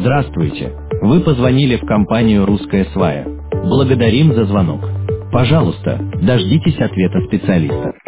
Здравствуйте. Вы позвонили в компанию «Русская свая». Благодарим за звонок. Пожалуйста, дождитесь ответа специалиста.